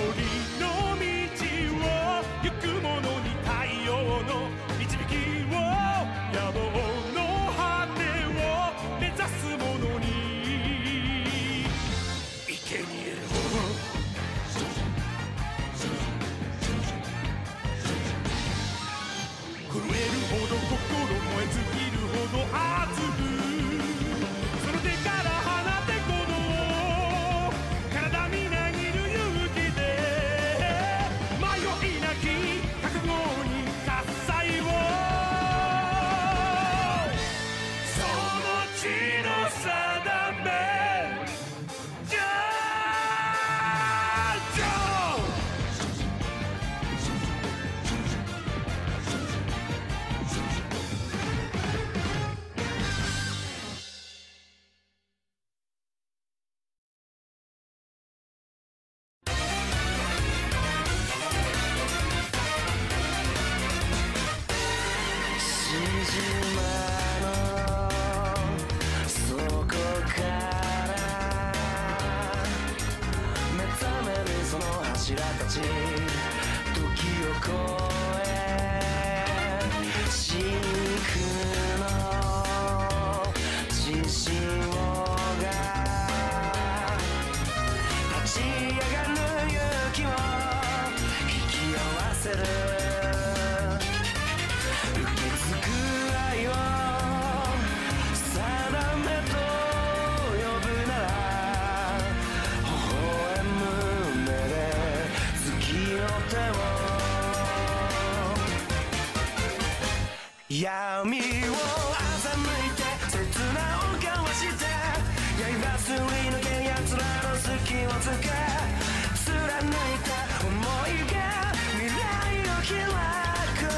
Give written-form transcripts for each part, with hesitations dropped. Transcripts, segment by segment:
闇を欺いて切なを交わして刃すり抜け奴らの隙をつけ貫いた想いが未来を開く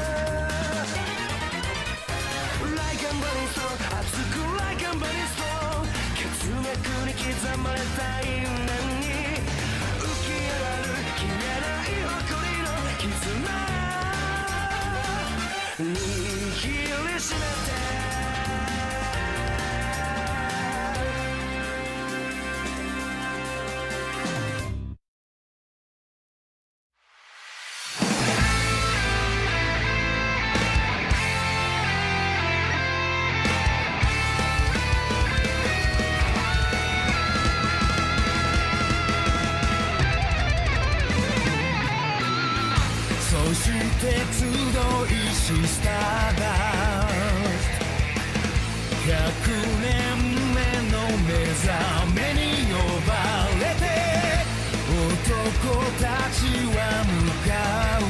Like a ballistic 熱く Like a ballistic 血脈に刻まれた因縁に浮き上がる消えない誇りの絆握りしめてそして集いしスターダ100年目の目覚めに呼ばれて男たちは向かう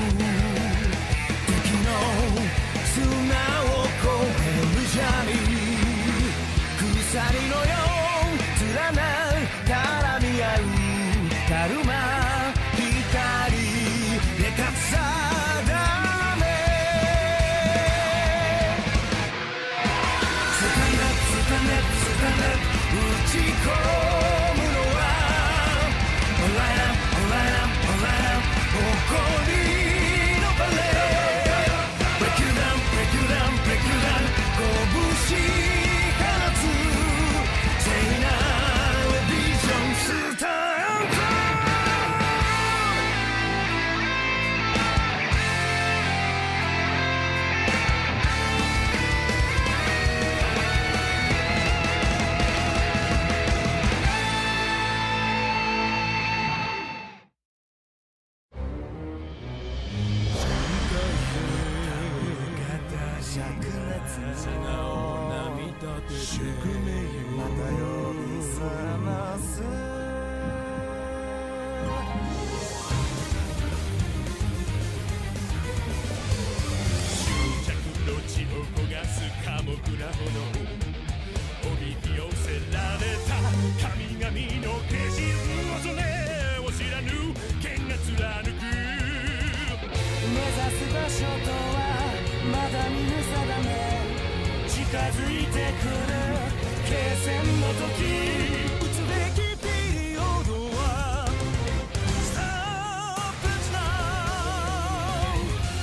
時の砂を越えるジャーニー鎖のよう連な絡み合うだるま光でかさ打ち込むのは Alright up, alright up, alright up 誇りのバレー Break you down, break you down, break you down 拳放つ聖なるビジョンスター宿命をまた呼び覚ます執着の血を焦がす寡黙な炎おびき寄せられた神々の化身恐れを知らぬ剣が貫く目指す場所とはまだ見ぬ定め近づいてくる決戦の時打つべきピリオドは Stop it now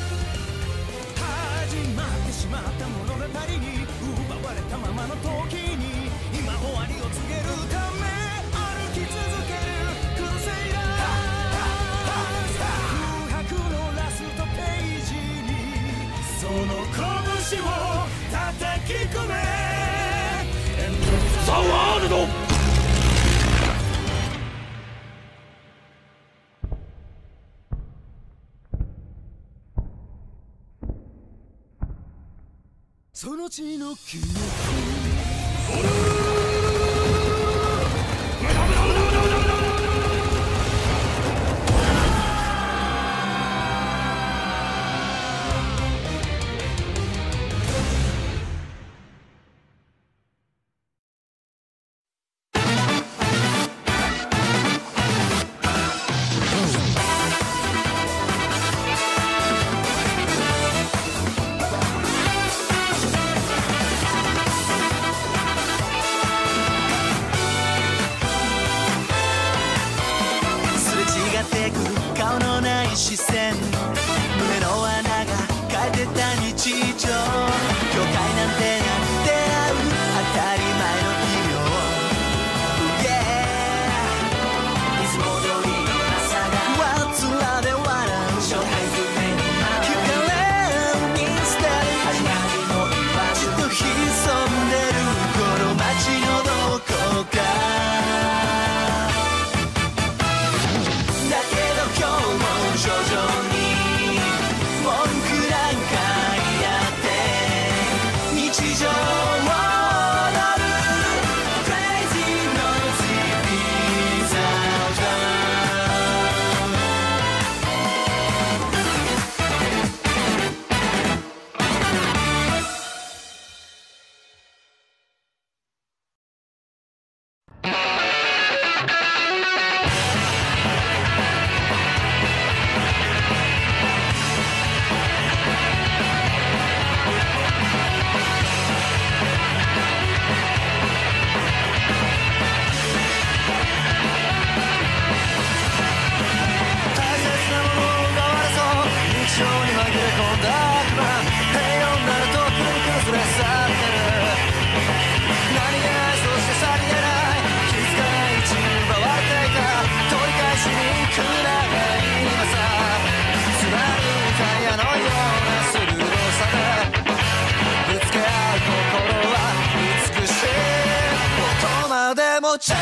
始まってしまった物語に奪われたままの時に今終わりを告げるため歩き続けるクルセイダーその地の記憶視線胸の穴が変えてた日常境界なんてなんて合う当たり前の日々を Yeah いつも通りの朝がわつらで笑う紹介不明の聞かれるインスタ始まりの今ちょっと潜んでるこの街のどこか徐々に文句なんか言って日常を踊る Crazy Nosy Pizzaチャイスいつもチャイス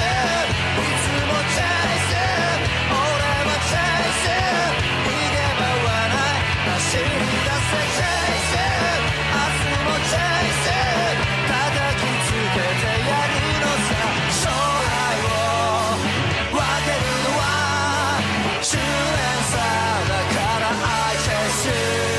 俺はチャイス逃げ場はない走り出せチャイス明日もチャイス叩きつけてやるのさ勝敗を分けるのは執念さだからI chase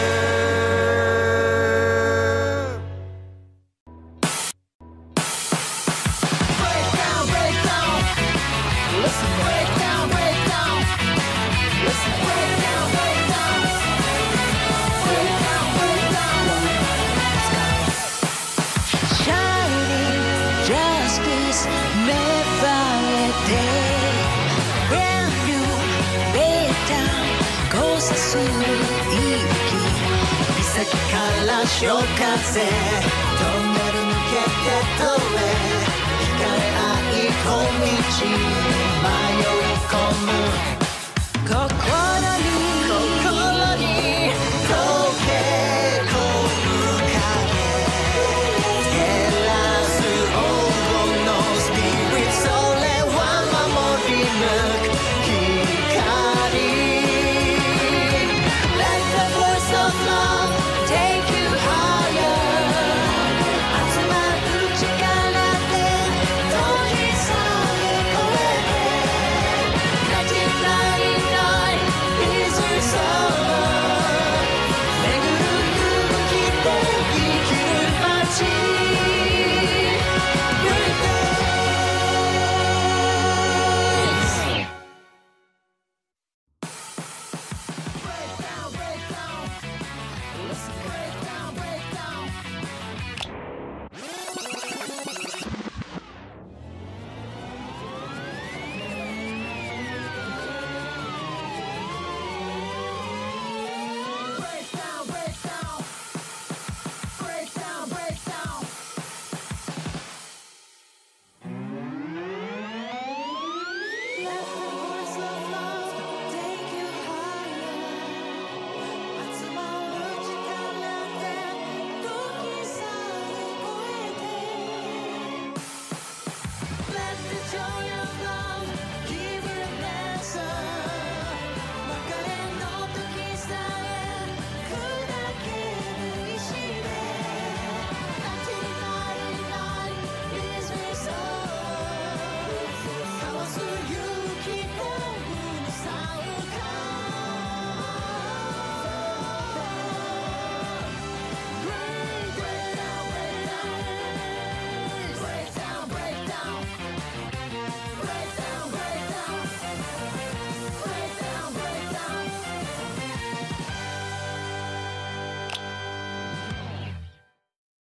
潮風トンネル抜けて通れ光れない小道に迷い込む